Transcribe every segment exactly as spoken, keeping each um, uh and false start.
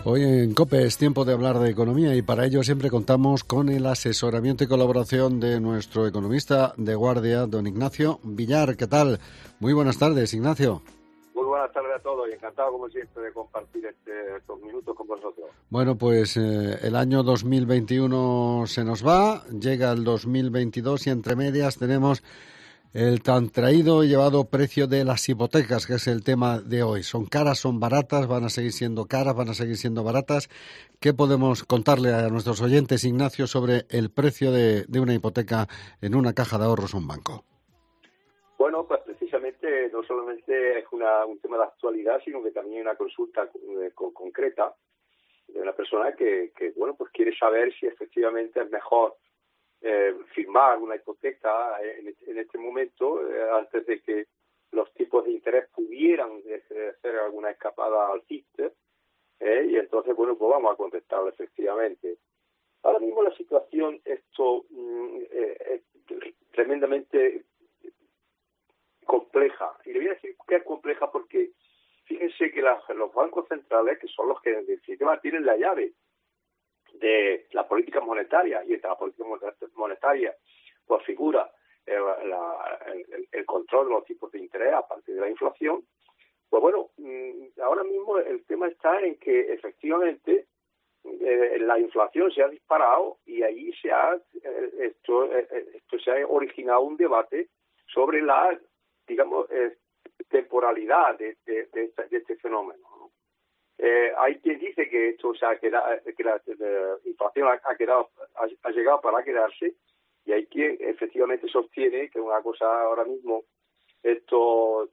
Hoy en COPE es tiempo de hablar de economía y para ello siempre contamos con el asesoramiento y colaboración de nuestro economista de guardia, don Ignacio Villar. ¿Qué tal? Muy buenas tardes, Ignacio. Muy buenas tardes a todos y encantado como siempre de compartir este, estos minutos con vosotros. Bueno, pues eh, el año dos mil veintiuno se nos va, llega el dos mil veintidós y entre medias tenemos el tan traído y llevado precio de las hipotecas, que es el tema de hoy. ¿Son caras, son baratas? ¿Van a seguir siendo caras? ¿Van a seguir siendo baratas? ¿Qué podemos contarle a nuestros oyentes, Ignacio, sobre el precio de, de una hipoteca en una caja de ahorros o un banco? Bueno, pues precisamente no solamente es una, un tema de actualidad, sino que también hay una consulta eh, con, concreta de una persona que, que, bueno, pues quiere saber si efectivamente es mejor Eh, firmar una hipoteca en, en este momento eh, antes de que los tipos de interés pudieran eh, hacer alguna escapada alcista eh, y entonces bueno pues vamos a contestarlo efectivamente. Ahora mismo la situación esto mm, eh, es tremendamente compleja y le voy a decir que es compleja porque fíjense que las, los bancos centrales, que son los que en definitiva tienen la llave de la política monetaria, y entre la política monetaria pues figura eh, la, el, el control de los tipos de interés a partir de la inflación. Pues bueno, ahora mismo el tema está en que efectivamente eh, la inflación se ha disparado y ahí se ha eh, esto, eh, esto se ha originado un debate sobre la, digamos, eh, temporalidad de, de, de, este, de este fenómeno. Eh, hay quien dice que esto se ha quedado, que la, la inflación ha, ha quedado, ha, ha llegado para quedarse, y hay quien efectivamente sostiene que es una cosa ahora mismo esto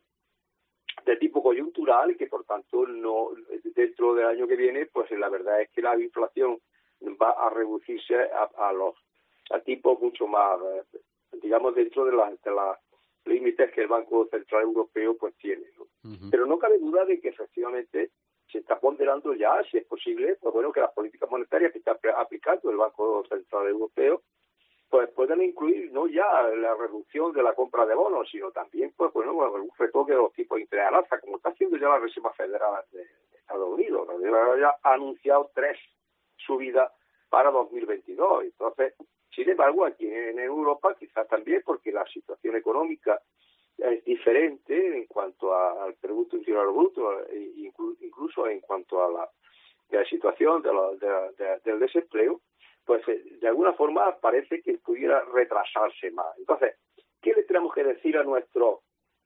de tipo coyuntural y que por tanto no dentro del año que viene pues la verdad es que la inflación va a reducirse a, a los a tipos mucho más digamos dentro de las de las límites que el Banco Central Europeo pues tiene, ¿no? Uh-huh. Pero no cabe duda de que efectivamente se está ponderando ya, si es posible, pues bueno, que las políticas monetarias que está aplicando el Banco Central Europeo, pues puedan incluir no ya la reducción de la compra de bonos, sino también, pues bueno, un retoque de los tipos de interés al alza, como está haciendo ya la Reserva Federal de Estados Unidos. La Reserva ya ha anunciado tres subidas para dos mil veintidós. Entonces, sin embargo, aquí en Europa, quizás también porque la situación económica es diferente en cuanto a, al Producto Interior Bruto, incluso en cuanto a la, a la situación de la, de, de, del desempleo, pues de alguna forma parece que pudiera retrasarse más. Entonces, ¿qué le tenemos que decir a nuestros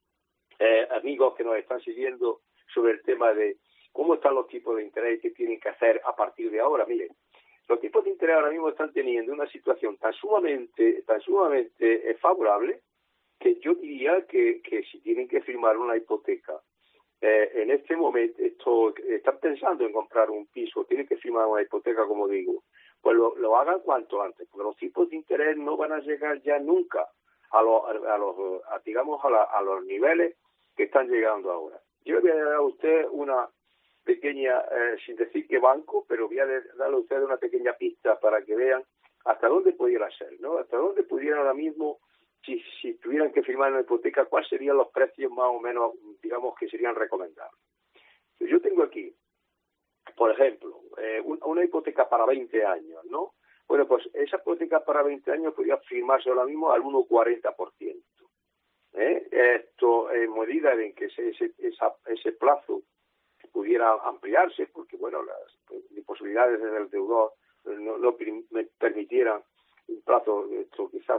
eh, amigos que nos están siguiendo sobre el tema de cómo están los tipos de interés y qué tienen que hacer a partir de ahora? Miren, los tipos de interés ahora mismo están teniendo una situación tan sumamente, tan sumamente eh, favorable, que yo diría que, que si tienen que firmar una hipoteca, eh, en este momento esto, están pensando en comprar un piso, tienen que firmar una hipoteca, como digo, pues lo, lo hagan cuanto antes, porque los tipos de interés no van a llegar ya nunca a los, a los a, digamos, a, la, a los niveles que están llegando ahora. Yo le voy a dar a usted una pequeña, eh, sin decir qué banco, pero voy a darle a usted una pequeña pista para que vean hasta dónde pudiera ser, ¿no? Hasta dónde pudiera ahora mismo, Si, si tuvieran que firmar una hipoteca, ¿cuáles serían los precios más o menos, digamos, que serían recomendables? Yo tengo aquí, por ejemplo, eh, una hipoteca para veinte años, ¿no? Bueno, pues esa hipoteca para veinte años podría firmarse ahora mismo al uno coma cuarenta por ciento. ¿eh? Esto en medida en que ese, ese, esa, ese plazo pudiera ampliarse, porque, bueno, las, pues, las posibilidades del deudor no, no me permitieran un plazo esto quizás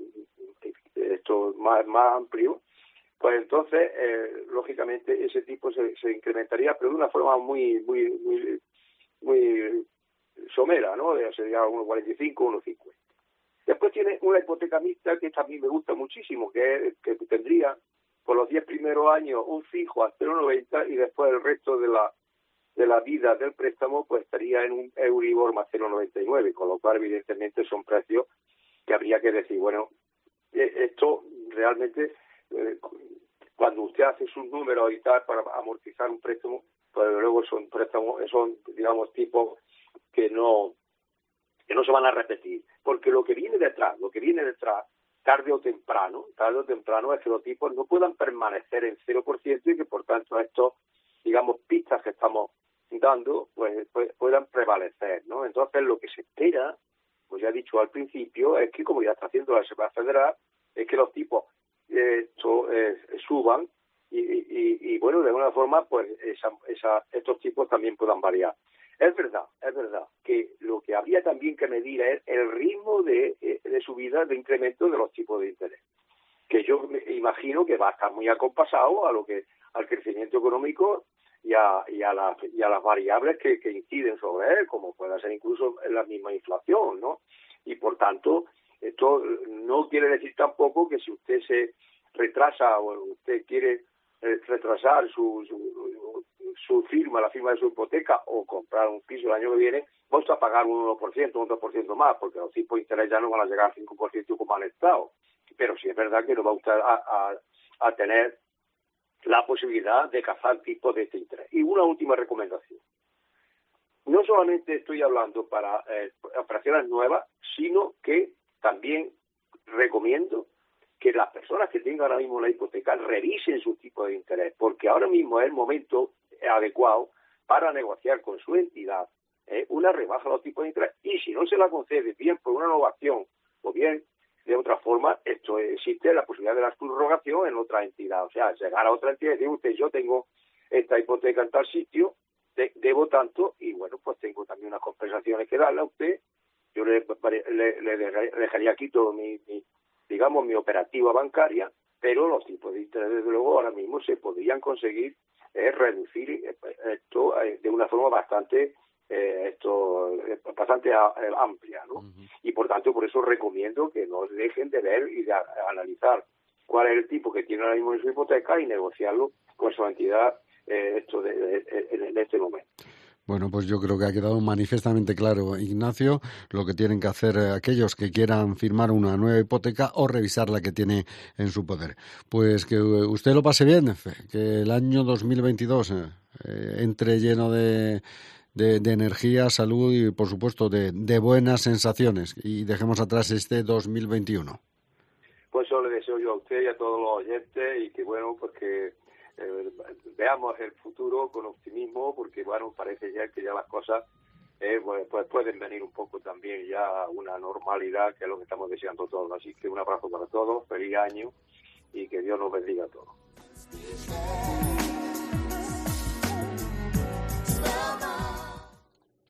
esto más, más amplio, pues entonces eh, lógicamente ese tipo se, se incrementaría, pero de una forma muy muy muy muy somera, ¿no? Sería uno coma cuarenta y cinco, uno coma cincuenta. Después tiene una hipoteca mixta que también me gusta muchísimo, que, que tendría por los diez primeros años un fijo a cero coma noventa y después el resto de la de la vida del préstamo pues estaría en un Euribor más cero coma noventa y nueve, con lo cual evidentemente son precios que habría que decir, bueno, esto realmente eh, cuando usted hace sus números y tal para amortizar un préstamo, pues luego son préstamos, son digamos tipos que no que no se van a repetir, porque lo que viene detrás, lo que viene detrás tarde o temprano, tarde o temprano es que los tipos no puedan permanecer en cero por ciento y que por tanto estos, digamos, pistas que estamos dando, pues, pues puedan prevalecer, ¿no? Entonces, lo que se espera, como ya he dicho al principio, es que, como ya está haciendo la Reserva Federal, es que los tipos eh, so, eh, suban y, y, y, bueno, de alguna forma, pues esa, esa, estos tipos también puedan variar. Es verdad, es verdad que lo que habría también que medir es el ritmo de, de subida, de incremento de los tipos de interés, que yo me imagino que va a estar muy acompasado a lo que al crecimiento económico y a, y a, la, y a las variables que, que inciden sobre él, como puede ser incluso la misma inflación, ¿no? Y por tanto, esto no quiere decir tampoco que si usted se retrasa o usted quiere retrasar su, su, su firma, la firma de su hipoteca o comprar un piso el año que viene, vamos a pagar un uno por ciento, un dos por ciento más, porque los tipos de interés ya no van a llegar al cinco por ciento como han estado. Pero sí es verdad que no va usted a, a, a tener la posibilidad de cazar tipos de este interés. Y una última recomendación. No solamente estoy hablando para eh, operaciones nuevas, sino que también recomiendo que las personas que tengan ahora mismo la hipoteca revisen su tipo de interés, porque ahora mismo es el momento adecuado para negociar con su entidad eh, una rebaja de los tipos de interés. Y si no se la concede, bien por una innovación o bien de otra forma, esto existe la posibilidad de la subrogación en otra entidad. O sea, llegar a otra entidad y decir, usted, yo tengo esta hipoteca en tal sitio, de, debo tanto, y bueno, pues tengo también unas compensaciones que darle a usted. Yo le, le, le dejaría aquí todo mi, mi, digamos, mi operativa bancaria, pero los tipos de interés, desde luego, ahora mismo se podrían conseguir eh, reducir esto eh, de una forma bastante eh, esto eh, bastante a, eh, amplia, ¿no? Uh-huh. Y por tanto, por eso recomiendo que no dejen de ver y de a, a analizar cuál es el tipo que tiene ahora mismo en su hipoteca y negociarlo con su entidad eh, esto de, de, de, en este momento. Bueno, pues yo creo que ha quedado manifiestamente claro, Ignacio, lo que tienen que hacer aquellos que quieran firmar una nueva hipoteca o revisar la que tiene en su poder. Pues que usted lo pase bien, que el año dos mil veintidós eh, entre lleno de, de, de energía, salud y, por supuesto, de, de buenas sensaciones y dejemos atrás este dos mil veintiuno. Pues eso le deseo yo a usted y a todos los oyentes y que, bueno, pues que Eh, veamos el futuro con optimismo, porque bueno, parece ya que ya las cosas eh, pues, pues pueden venir un poco también ya una normalidad, que es lo que estamos deseando todos. Así que un abrazo para todos, feliz año y que Dios nos bendiga a todos.